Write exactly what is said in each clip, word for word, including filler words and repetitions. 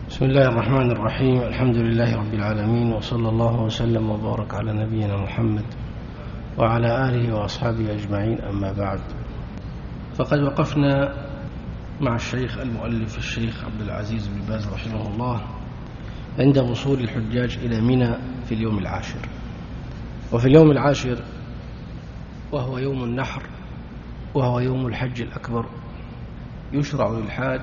بسم الله الرحمن الرحيم. الحمد لله رب العالمين، وصلى الله وسلم وبارك على نبينا محمد وعلى آله وأصحابه أجمعين، أما بعد. فقد وقفنا مع الشيخ المؤلف الشيخ عبد العزيز بن باز رحمه الله عند وصول الحجاج إلى منى في اليوم العاشر. وفي اليوم العاشر وهو يوم النحر وهو يوم الحج الأكبر يشرع للحاج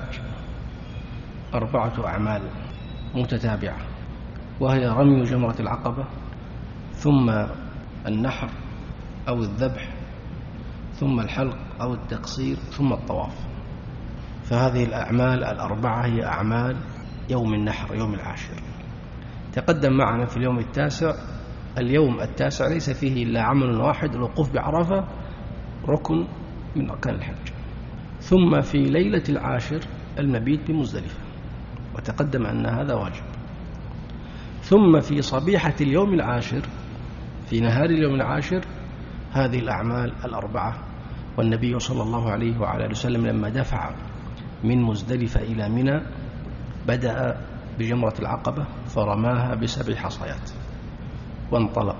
أربعة أعمال متتابعة، وهي رمي جمرة العقبة، ثم النحر أو الذبح، ثم الحلق أو التقصير، ثم الطواف. فهذه الأعمال الأربعة هي أعمال يوم النحر يوم العاشر. تقدم معنا في اليوم التاسع. اليوم التاسع ليس فيه إلا عمل واحد، الوقوف بعرفة، ركن من أركان الحج. ثم في ليلة العاشر المبيت بمزدلفة، وتقدم أن هذا واجب. ثم في صبيحة اليوم العاشر، في نهار اليوم العاشر، هذه الأعمال الأربعة. والنبي صلى الله عليه وعلى وسلم لما دفع من مزدلفة إلى منى بدأ بجمرة العقبة فرماها بسبع حصيات وانطلق،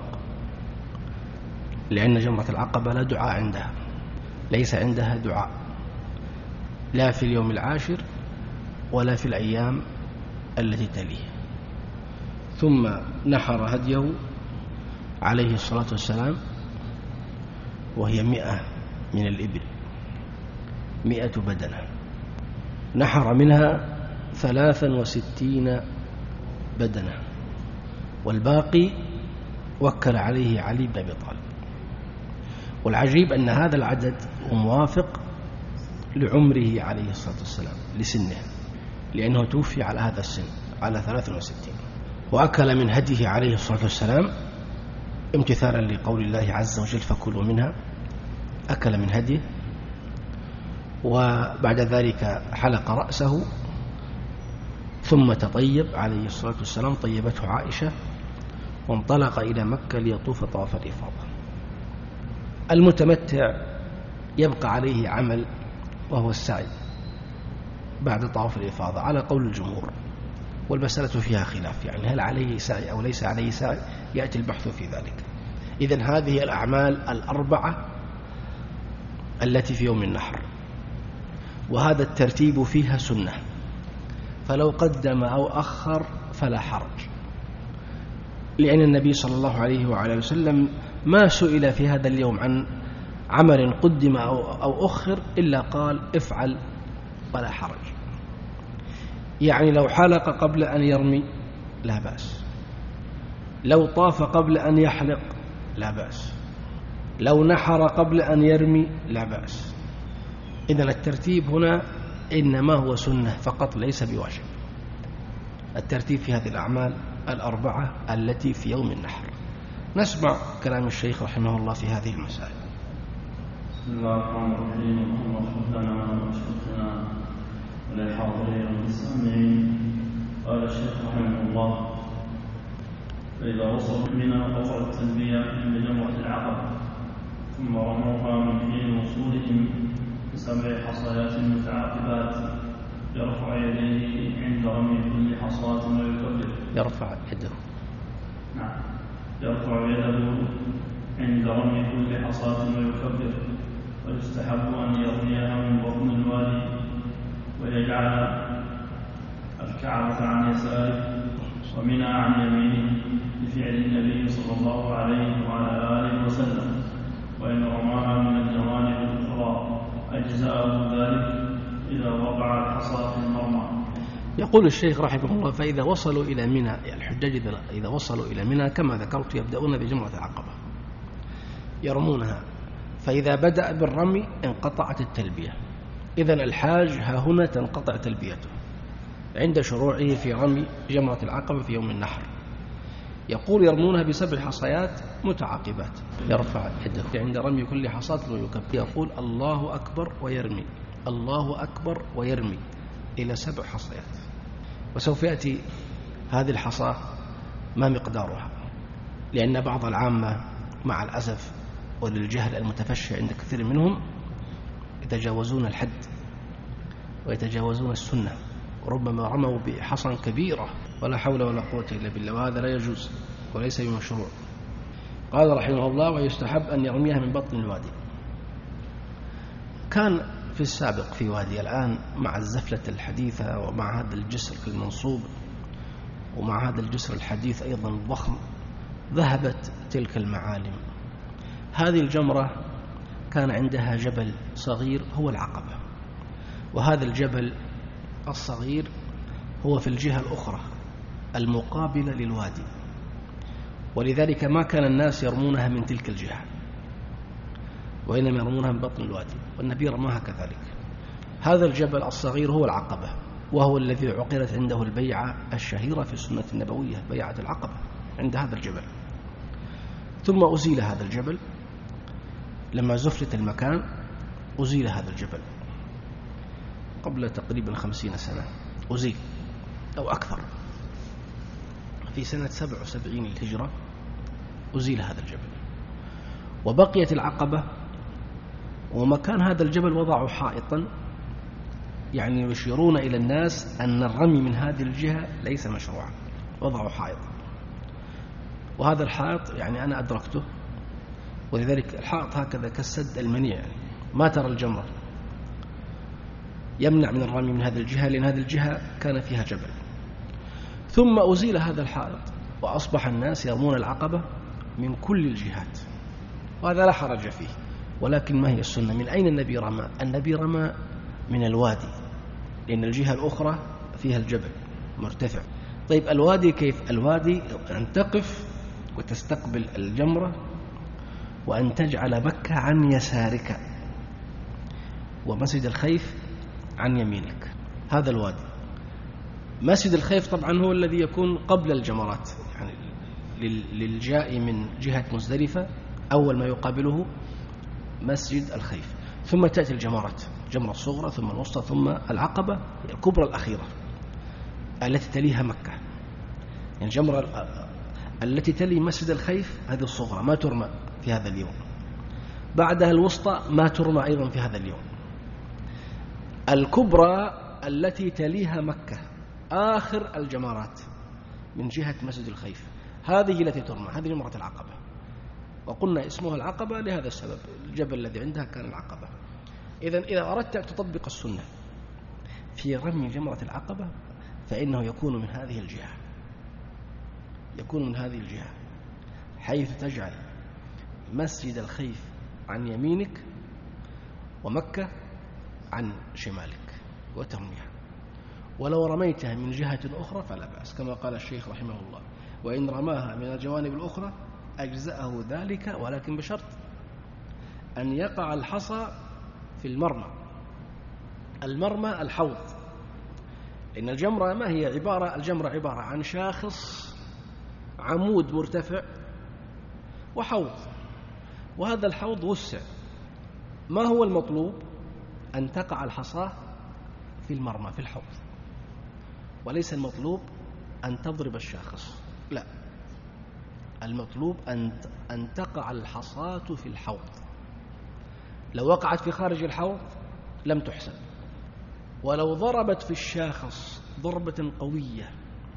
لأن جمرة العقبة لا دعاء عندها، ليس عندها دعاء لا في اليوم العاشر ولا في الأيام التي تليه. ثم نحر هديه عليه الصلاة والسلام، وهي مئة من الإبل، مئة بدنة. نحر منها ثلاثا وستين بدنة، والباقي وكل عليه علي بن أبي طالب. والعجيب أن هذا العدد موافق لعمره عليه الصلاة والسلام، لسنه، لأنه توفي على هذا السن، على ثلاث وستين. وأكل من هديه عليه الصلاة والسلام امتثالا لقول الله عز وجل فكلوا منها. أكل من هديه، وبعد ذلك حلق رأسه، ثم تطيب عليه الصلاة والسلام، طيبته عائشة، وانطلق إلى مكة ليطوف طواف الإفاضة. المتمتع يبقى عليه عمل، وهو السعي بعد طواف الإفاضة على قول الجمهور، والمسألة فيها خلاف، يعني هل عليه سعي أو ليس عليه سعي، يأتي البحث في ذلك. إذن هذه الأعمال الأربعة التي في يوم النحر، وهذا الترتيب فيها سنة، فلو قدم أو أخر فلا حرج، لأن النبي صلى الله عليه وعلى وسلم ما سئل في هذا اليوم عن عمل قدم أو, أو أخر إلا قال افعل ولا حرج. يعني لو حلق قبل أن يرمي لا بأس، لو طاف قبل أن يحلق لا بأس، لو نحر قبل أن يرمي لا بأس. إذن الترتيب هنا إنما هو سنة فقط، ليس بواجب، الترتيب في هذه الأعمال الأربعة التي في يوم النحر. نسمع كلام الشيخ رحمه الله في هذه المسائل. بسم الله الرحمن الرحيم. اللهم اغفر لنا واشفقنا وللحاضرين والسامعين. قال الشيخ رحمه الله: فإذا وصلوا منى وصل التلبية عند جمرة العقبة، ثم رموها من حين وصولهم بسبع حصيات متعاقبات، يرفع يديه عند رمي كل حصاة ويكبر. يرفع يده نعم يرفع يده عند رمي كل حصاة ويكبر. ويستحب أن يرميها من بطن الوادي، ويجعل الكعبة عن يساره ومنى عن يمينه، بفعل النبي صلى الله عليه وعلى آله وسلم. وإن رماها من الجوانب الأخرى أجزاءه ذلك إذا وقع الحصى في المرمى. يقول الشيخ رحمه الله: فإذا وصلوا إلى منى، يعني الحجاج إذا وصلوا إلى منى كما ذكرت يبدأون بجمرة العقبة يرمونها، فإذا بدأ بالرمي انقطعت التلبية. إذن الحاج ها هنا تنقطع تلبيته عند شروعه في رمي جمرة العقبة في يوم النحر. يقول يرمونها بسبع حصيات متعاقبات، يرفع يده عند رمي كل حصاة ويكبر، يقول الله أكبر ويرمي، الله أكبر ويرمي، إلى سبع حصيات. وسوف يأتي هذه الحصاة ما مقدارها، لأن بعض العامة مع الأسف وللجهل المتفشي عند كثير منهم يتجاوزون الحد ويتجاوزون السنة، ربما رموا بحصى كبيرة ولا حول ولا قوة إلا بالله، وهذا لا يجوز وليس بمشروع. قال رحمه الله: ويستحب أن يرميها من بطن الوادي. كان في السابق في وادي، الآن مع الزفلة الحديثة ومع هذا الجسر المنصوب ومع هذا الجسر الحديث أيضا الضخم ذهبت تلك المعالم. هذه الجمرة كان عندها جبل صغير هو العقبة، وهذا الجبل الصغير هو في الجهة الأخرى المقابلة للوادي، ولذلك ما كان الناس يرمونها من تلك الجهة وإنما يرمونها من بطن الوادي، والنبي رماها كذلك. هذا الجبل الصغير هو العقبة، وهو الذي عقدت عنده البيعة الشهيرة في السنة النبوية، بيعة العقبة عند هذا الجبل. ثم أزيل هذا الجبل لما زفلت المكان، أزيل هذا الجبل قبل تقريبا خمسين سنة، أزيل أو أكثر، في سنة سبع وسبعين الهجرة أزيل هذا الجبل، وبقيت العقبة. ومكان هذا الجبل وضعوا حائطا، يعني يشيرون إلى الناس أن الرمي من هذه الجهة ليس مشروعا، وضعوا حائط. وهذا الحائط يعني أنا أدركته، ولذلك الحائط هكذا كالسد المنيع، يعني ما ترى الجمرة، يمنع من الرمي من هذه الجهة، لأن هذه الجهة كان فيها جبل. ثم أزيل هذا الحائط وأصبح الناس يرمون العقبة من كل الجهات، وهذا لا حرج فيه. ولكن ما هي السنة؟ من أين النبي رمى؟ النبي رمى من الوادي، لأن الجهة الأخرى فيها الجبل مرتفع. طيب الوادي كيف؟ الوادي أن تقف وتستقبل الجمرة، وأن تجعل مكة عن يسارك ومسجد الخيف عن يمينك. هذا الوادي. مسجد الخيف طبعا هو الذي يكون قبل الجمرات، يعني للجاء من جهة مزدلفة أول ما يقابله مسجد الخيف، ثم تأتي الجمرات، جمرة الصغرى ثم الوسطى ثم العقبة الكبرى الأخيرة التي تليها مكة. يعني الجمرة التي تلي مسجد الخيف هذه الصغرى ما ترمى في هذا اليوم، بعدها الوسطى ما ترمى أيضا في هذا اليوم، الكبرى التي تليها مكة آخر الجمرات من جهة مسجد الخيف، هذه التي ترمى، هذه جمرة العقبة. وقلنا اسمها العقبة لهذا السبب، الجبل الذي عندها كان العقبة. إذن إذا أردت أن تطبق السنة في رمي جمرة العقبة فإنه يكون من هذه الجهة، يكون من هذه الجهة، حيث تجعل مسجد الخيف عن يمينك ومكة عن شمالك وترميها. ولو رميتها من جهة أخرى فلا بأس، كما قال الشيخ رحمه الله: وإن رماها من الجوانب الأخرى أجزأه ذلك، ولكن بشرط أن يقع الحصى في المرمى. المرمى الحوض، إن الجمرة ما هي عبارة الجمرة عبارة عن شاخص عمود مرتفع وحوض، وهذا الحوض وسع. ما هو المطلوب؟ أن تقع الحصى في المرمى في الحوض، وليس المطلوب أن تضرب الشاخص، لا، المطلوب أن أن تقع الحصاة في الحوض. لو وقعت في خارج الحوض لم تحسب، ولو ضربت في الشاخص ضربة قوية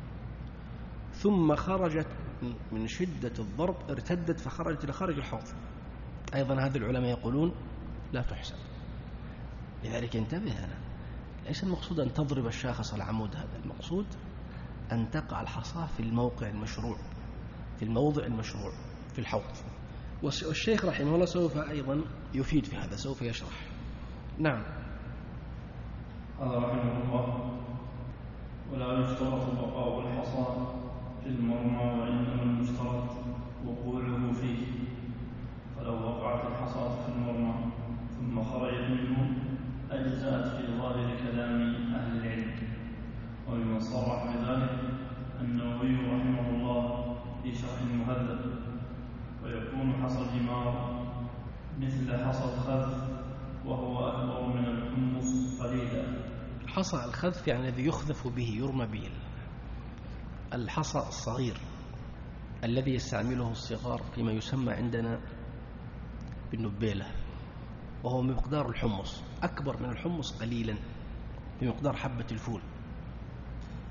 ثم خرجت من شدة الضرب ارتدت فخرجت إلى خارج الحوض، أيضا هذا العلماء يقولون لا تحسب. لذلك انتبه، هنا ليس المقصود أن تضرب الشاخص العمود، هذا المقصود أن تقع الحصاة في الموقع المشروع، في الموضع المشروع في الحوض. والشيخ رحمه الله سوف أيضا يفيد في هذا، سوف يشرح. نعم. قال رحمه الله: ولا يشترط بقاء الحصى في المرمى، وإنما المشترط وقوعه فيه. فلو وقعت الحصاة في المرمى ثم خرجت منه أجزأت في ظاهر كلام أهل العلم. ومن صرح بذلك النووي رحمه الله في شرح المهذب: ويكون حصى الجمار مثل حصى الخذف، وهو أكبر من الحمص قليلا. حصى الخذف يعني الذي يخذف به، يرمى به، الحصى الصغير الذي يستعمله الصغار فيما يسمى عندنا بالنبيلة، وهو مقدار الحمص، أكبر من الحمص قليلا بمقدار حبة الفول.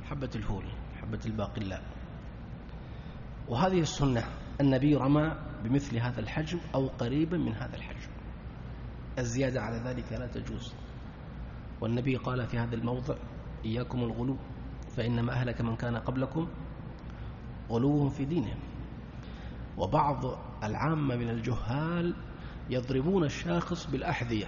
حبة الفول، حبة الباقلاء. وهذه السنة، النبي رمى بمثل هذا الحجم أو قريبا من هذا الحجم، الزيادة على ذلك لا تجوز. والنبي قال في هذا الموضع: إياكم الغلو فإنما أهلك من كان قبلكم غلوهم في دينهم. وبعض العامة من الجهال يضربون الشاخص بالأحذية،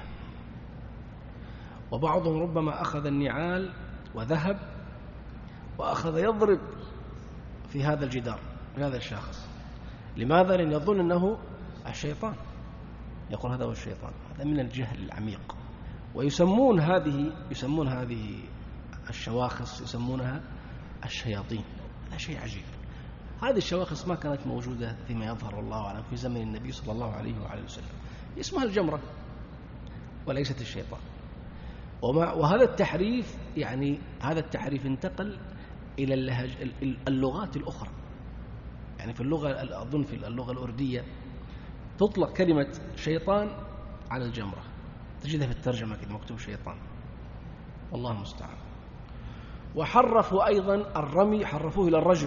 وبعضهم ربما أخذ النعال وذهب وأخذ يضرب في هذا الجدار بهذا الشاخص. لماذا؟ لأن يظن أنه الشيطان، يقول هذا هو الشيطان. هذا من الجهل العميق. ويسمون هذه يسمون هذه الشواخص يسمونها الشياطين. هذا شيء عجيب. هذه الشواخص ما كانت موجودة فيما يظهر الله أعلم في زمن النبي صلى الله عليه وعلى وسلم، اسمها الجمرة وليست الشيطان. وهذا التحريف يعني هذا التحريف انتقل إلى اللهج اللغات الأخرى. يعني في اللغة أظن في اللغة الأردية تطلق كلمة شيطان على الجمرة، تجدها في الترجمة كده مكتوب شيطان، والله المستعان. وحرفوا أيضا الرمي، حرفوه إلى الرجم.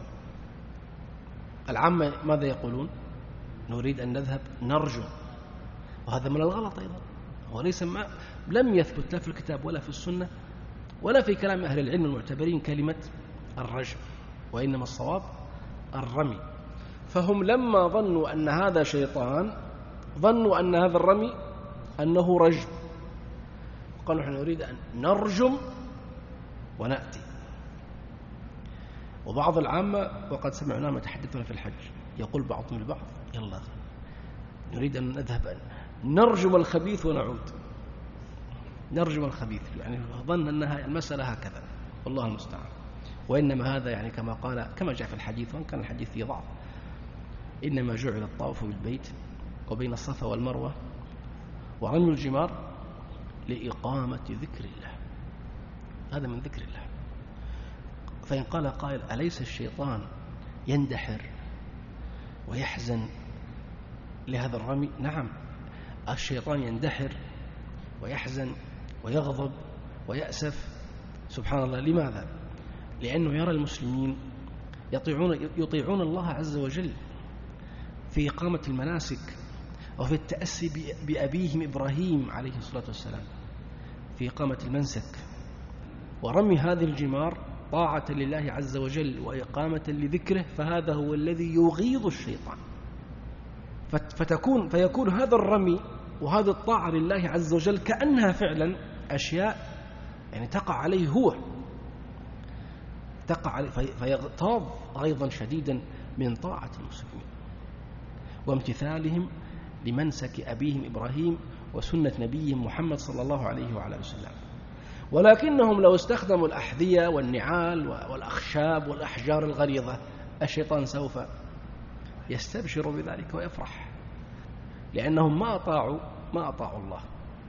العامة ماذا يقولون؟ نريد أن نذهب نرجم، وهذا من الغلط أيضا. وليس ما لم يثبت لا في الكتاب ولا في السنة ولا في كلام أهل العلم المعتبرين كلمة الرجم، وإنما الصواب الرمي. فهم لما ظنوا أن هذا شيطان ظنوا أن هذا الرمي أنه رجم، قالوا نحن نريد أن نرجم ونأتي. وبعض العامة وقد سمعناهم يتحدثون في الحج يقول بعضهم البعض: يلا نريد أن نذهب أن نرجم الخبيث ونعود. نرجم الخبيث يعني ظن أنها المسألة هكذا، والله المستعان. وإنما هذا يعني كما قال كما جاء في الحديث، وإن كان الحديث فيه ضعف: إنما جعل الطواف بالبيت وبين الصفا والمروة ورمي الجمار لإقامة ذكر الله. هذا من ذكر الله. فإن قال قائل: أليس الشيطان يندحر ويحزن لهذا الرمي؟ نعم، الشيطان يندحر ويحزن ويغضب ويأسف، سبحان الله. لماذا؟ لأنه يرى المسلمين يطيعون, يطيعون الله عز وجل في إقامة المناسك وفي التأسي بأبيهم إبراهيم عليه الصلاة والسلام في إقامة المنسك، ورمي هذه الجمار طاعة لله عز وجل وإقامة لذكره، فهذا هو الذي يغيظ الشيطان. فتكون فيكون هذا الرمي وهذا الطاعة لله عز وجل كأنها فعلا أشياء يعني تقع عليه هو، تقع عليه فيغتاظ غيظا شديدا من طاعة المسلمين وامتثالهم لمنسك أبيهم إبراهيم وسنة نبيهم محمد صلى الله عليه وعلى وسلم. ولكنهم لو استخدموا الأحذية والنعال والأخشاب والأحجار الغليظة، الشيطان سوف يستبشر بذلك ويفرح، لأنهم ما أطاعوا ما أطاعوا الله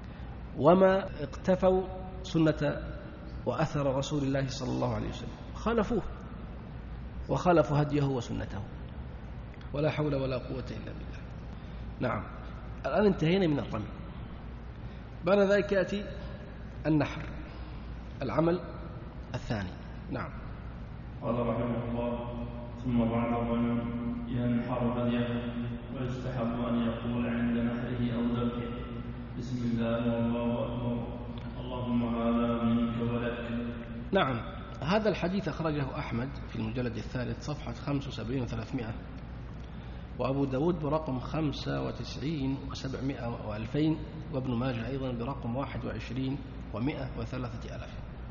وما اقتفوا سنة وأثر رسول الله صلى الله عليه وسلم، خالفوه وخالفوا هديه وسنته، ولا حول ولا قوة إلا بالله. نعم، الآن انتهينا من الرمي. بعد ذلك يأتي النحر، العمل الثاني. نعم. قال رحمه الله: ثم بعد الرمي ينحر بديه، ويستحب أن يقول عند نحره أو ذبحه: بسم الله والله أكبر، اللهم هذا منك ولك. نعم، هذا الحديث أخرجه أحمد في المجلد الثالث صفحة خمسة وسبعين وثلاثمائة، وأبو داود برقم خمسة وتسعين وسبعمائة وألفين، وابن ماجه أيضا برقم واحد وعشرين ومائة وثلاثة ألاف،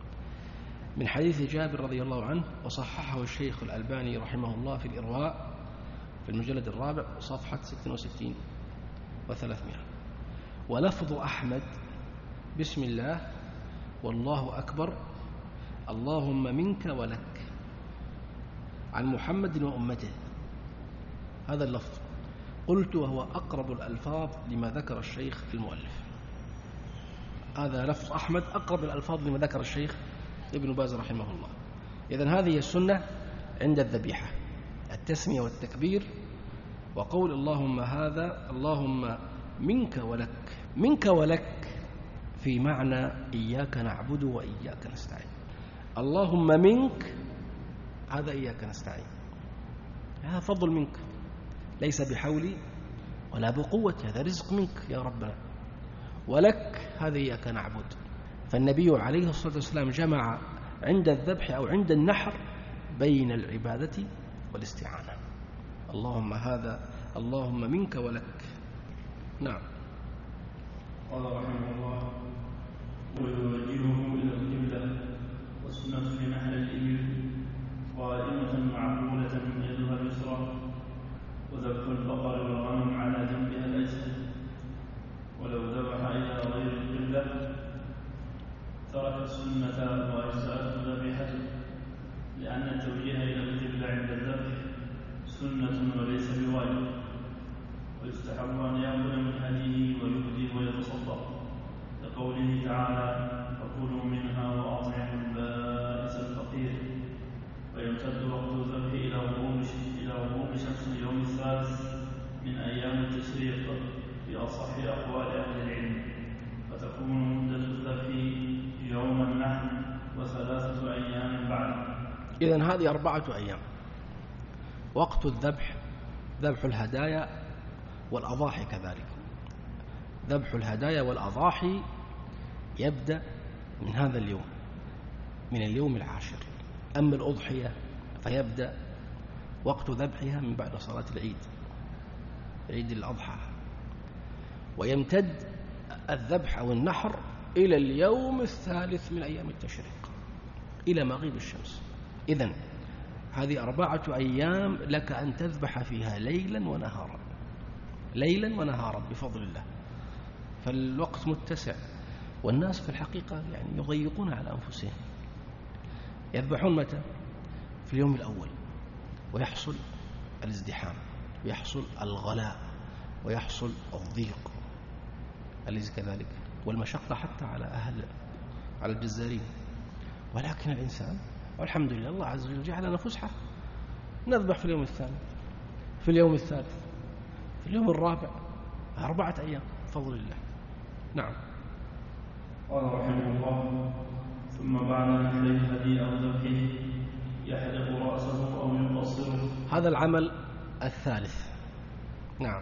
من حديث جابر رضي الله عنه، وصححه الشيخ الألباني رحمه الله في الإرواء في المجلد الرابع صفحة ستة وستين وثلاثمائة. ولفظ أحمد: بسم الله والله أكبر، اللهم منك ولك، عن محمد وأمته. هذا اللفظ قلت وهو أقرب الألفاظ لما ذكر الشيخ المؤلف. هذا لفظ أحمد أقرب الألفاظ لما ذكر الشيخ ابن باز رحمه الله. إذن هذه السنة عند الذبيحة: التسمية والتكبير، وقول اللهم هذا، اللهم منك ولك. منك ولك في معنى إياك نعبد وإياك نستعين. اللهم منك، هذا إياك نستعين، هذا فضل منك، ليس بحولي ولا بقوتي، هذا رزق منك يا ربنا، ولك هذا إياك نعبد. فالنبي عليه الصلاة والسلام جمع عند الذبح أو عند النحر بين العبادة والاستعانة. اللهم هذا، اللهم منك ولك. نعم. قال رحمه الله: ويوجهه إلى القبلة، والسنة في نحر الإبل قائمة معقولة يدها اليسرى، وذبح البقر والغنم على جنبها الأيسر. ولو ذبح إلى غير القبلة ترك السنة وأجزأته ذبيحته، لأن التوجيه إلى القبلة عند الذبح سنة وليس بواجب، ويستحب أن يأكل من هديه ويهدي ويتصدق، لقوله تعالى: فكلوا منها وأطعموا البائس الفقير. ويمتد وقت الذبح إلى غروب إلى غروب شمس اليوم الثالث من أيام التشريق في أصح أقوال أهل العلم، فتكون مدة الذبح يوم النحر وثلاثة أيام بعد. إذن هذه أربعة أيام. وقت الذبح ذبح الهدايا والأضاحي كذلك. ذبح الهدايا والأضاحي يبدأ من هذا اليوم، من اليوم العاشر. أما الأضحية فيبدأ وقت ذبحها من بعد صلاة العيد، عيد الأضحى، ويمتد الذبح أو النحر إلى اليوم الثالث من أيام التشريق إلى مغيب الشمس. إذن هذه أربعة أيام لك أن تذبح فيها ليلا ونهارا، ليلا ونهارا بفضل الله. فالوقت متسع، والناس في الحقيقة يعني يضيقون على أنفسهم. يذبحون متى؟ في اليوم الأول، ويحصل الازدحام، ويحصل الغلاء، ويحصل الضيق، أليس كذلك؟ والمشقة حتى على أهل على الجزارين. ولكن الإنسان والحمد لله الله عز وجل جعل لنا فسحة، نذبح في اليوم الثاني، في اليوم الثالث، في اليوم الرابع، أربعة أيام بفضل الله. نعم. قال رحمه الله: ثم بعد نحر الهدي أو ذبحه يحلق رأسه أو يقصره. هذا العمل الثالث. نعم.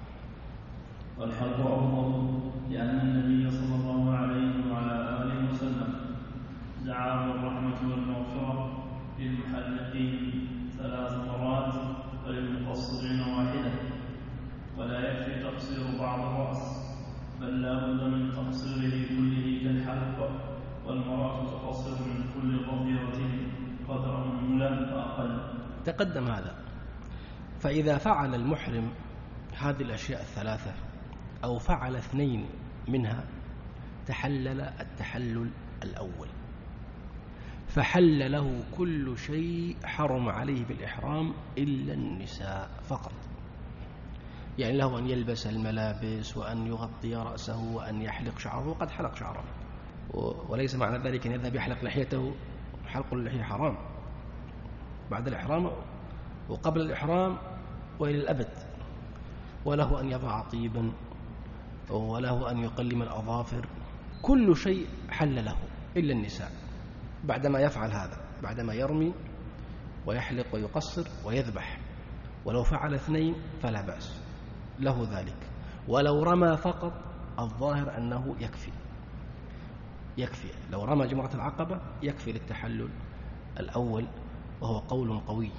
والحلق أفضل، لأن النبي صلى الله عليه وعلى آله وسلم دعا بالرحمة والمغفرة للمحلقين ثلاث مرات وللمقصرين واحدة، ولا يكفي تقصير بعض الرأس، بل لا بد من تقصيره كله كالحلق، والمرأة تقصر من كل ظفيرة قدر أنملة فأقل. تقدم هذا. فإذا فعل المحرم هذه الأشياء الثلاثة أو فعل اثنين منها تحلل التحلل الأول، فحل له كل شيء حرم عليه بالإحرام إلا النساء فقط. يعني له أن يلبس الملابس، وأن يغطي رأسه، وأن يحلق شعره، وقد حلق شعره، وليس معنى ذلك أن يذهب يحلق لحيته. حلق اللحية حرام بعد الإحرام وقبل الإحرام وإلى الأبد. وله أن يضع طيبا، وله أن يقلم الأظافر، كل شيء حل له إلا النساء. بعدما يفعل هذا، بعدما يرمي ويحلق ويقصر ويذبح، ولو فعل اثنين فلا بأس له ذلك. ولو رمى فقط الظاهر أنه يكفي يكفي لو رمى جمرة العقبة يكفي للتحلل الأول، وهو قول قوي.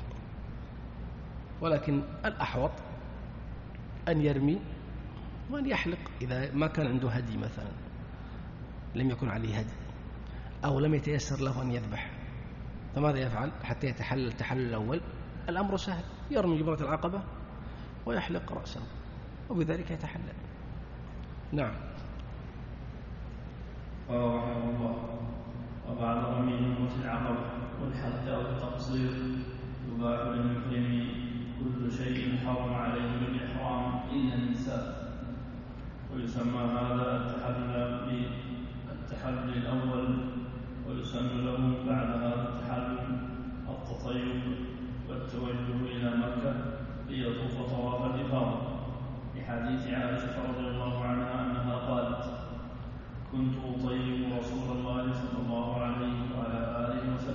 ولكن الأحوط أن يرمي وأن يحلق إذا ما كان عنده هدي مثلا، لم يكن عليه هدي، أو لم يتيسر له أن يذبح، فماذا يفعل حتى يتحلل التحلل الأول؟ الأمر سهل، يرمي جمرة العقبة ويحلق رأسه، وبذلك يتحلل. نعم. قال رحمه الله: وبعد رمي جمرة العقبة والحلق أو التقصير يباح للمحرم كل شيء حرم عليه بالإحرام إلا النساء، ويسمى هذا التحلل التحلل الأول، ويسمى له بعد هذا التحلل التطيب والتوجه إلى مكة ليطوف طواف الإفاضة، لحديث عائشة رضي الله عنها أنها قالت: كنت أطيب رسول الله صلى الله عليه وعلى آله وسلم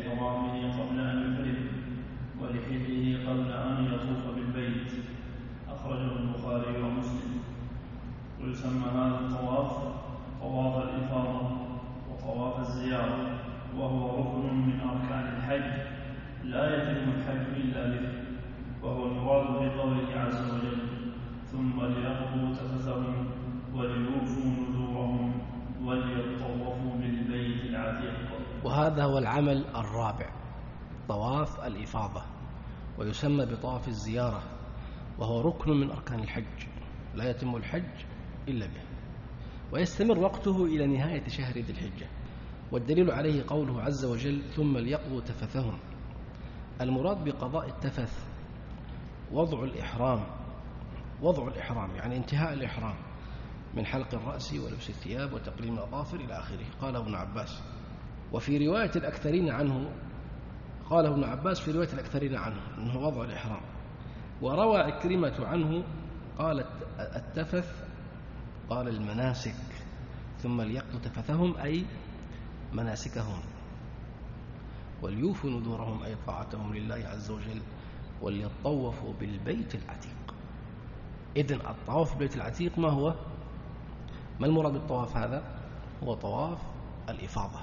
لإحرامه قبل أن يحرم ولحله قبل أن يطوف بالبيت. أخرجه البخاري ومسلم. ويسمى هذا الطواف طواف الإفاضة وطواف الزيارة، وهو ركن من أركان الحج لا يتم الحج إلا به، وهو المراد بقوله عز وجل: ثم ليقضوا تفثهم وليوفوا نذورهم وليطوفوا بالبيت العتيق. وهذا هو العمل الرابع، طواف الإفاضة، ويسمى بطواف الزيارة، وهو ركن من أركان الحج لا يتم الحج إلا به، ويستمر وقته إلى نهاية شهر ذي الحجة. والدليل عليه قوله عز وجل: ثم ليقضوا تفثهم. المراد بقضاء التفث وضع الإحرام، وضع الإحرام يعني انتهاء الإحرام من حلق الرأس ولبس الثياب وتقليم الأظافر إلى آخره. قال ابن عباس. وفي رواية الأكثرين عنه، قال ابن عباس في رواية الأكثرين عنه أنه وضع الإحرام. وروى عكرمة عنه قال التفث قال المناسك، ثم ليقضوا تفثهم أي مناسكهم، وليوفوا نذورهم أي طاعتهم لله عز وجل، وليطوفوا بالبيت العتيق. إذن الطواف بالبيت العتيق ما هو؟ ما المراد بالطواف هذا؟ هو طواف الإفاضة،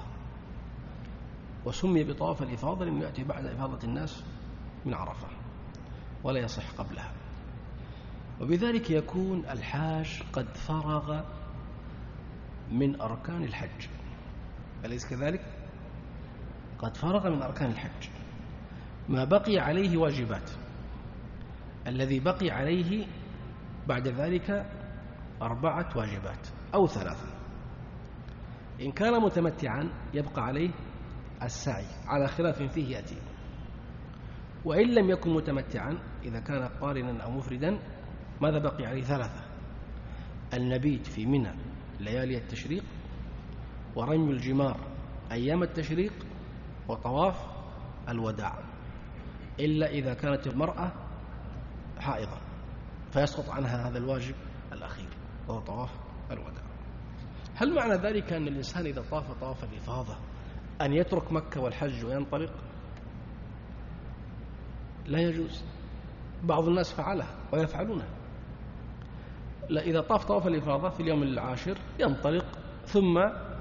وسمي بطواف الإفاضة لأنه يأتي بعد إفاضة الناس من عرفة ولا يصح قبلها. وبذلك يكون الحاج قد فرغ من أركان الحج، أليس كذلك؟ قد فرغ من أركان الحج. ما بقي عليه واجبات، الذي بقي عليه بعد ذلك أربعة واجبات أو ثلاثة. إن كان متمتعا يبقى عليه السعي على خلاف فيه يأتي، وإن لم يكن متمتعا إذا كان قارنا أو مفردا ماذا بقي عليه؟ ثلاثة: المبيت في منى ليالي التشريق، ورمي الجمار أيام التشريق، وطواف الوداع، إلا إذا كانت المرأة حائضة فيسقط عنها هذا الواجب الأخير وهو طواف الوداع. هل معنى ذلك أن الإنسان إذا طاف طواف الإفاضة أن يترك مكة والحج وينطلق؟ لا يجوز. بعض الناس فعلها ويفعلونها. لا، إذا طاف طواف الإفاضة في اليوم العاشر ينطلق ثم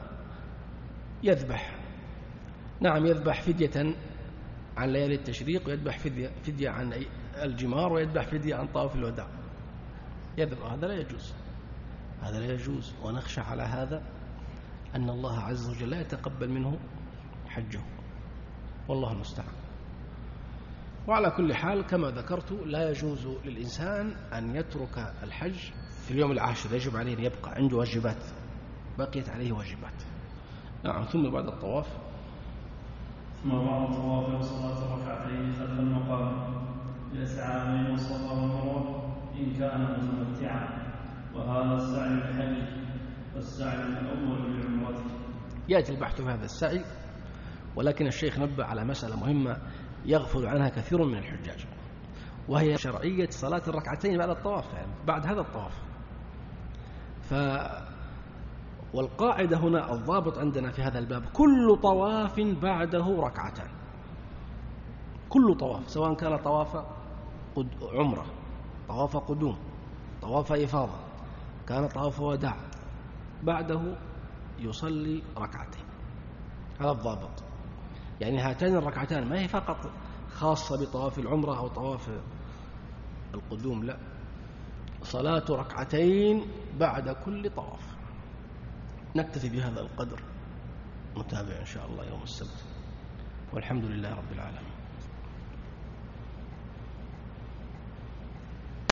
يذبح، نعم يذبح فدية عن ليالي التشريق، ويذبح فدية, فدية عن الجمار، ويذبح فدية عن طواف الوداع. يذبح، هذا لا يجوز، هذا لا يجوز. ونخشى على هذا أن الله عز وجل لا يتقبل منه حجه، والله المستعان. وعلى كل حال كما ذكرت لا يجوز للإنسان أن يترك الحج في اليوم العاشر، يجب عليه أن يبقى عنده واجبات، بقيت عليه واجبات. نعم. ثم بعد الطواف ثم بعد الطواف وصلاة ركعتين خلف المقام يسعى بين الصفا والمروة إن كان متمتعا، وهذا السعي الحج والسعي الأول لعمرته. يأتي البحث في هذا السعي، ولكن الشيخ نبه على مسألة مهمة يغفل عنها كثير من الحجاج، وهي شرعية صلاة الركعتين بعد الطواف، يعني بعد هذا الطواف. ف والقاعدة هنا الضابط عندنا في هذا الباب: كل طواف بعده ركعتان، كل طواف، سواء كان طواف عمرة، طواف قدوم، طواف إفاضة، كان طواف وداع، بعده يصلي ركعتين. هذا الضابط. يعني هاتان الركعتان ما هي فقط خاصة بطواف العمرة أو طواف القدوم، لا، صلاة ركعتين بعد كل طواف. نكتفي بهذا القدر، نتابع إن شاء الله يوم السبت، والحمد لله رب العالمين.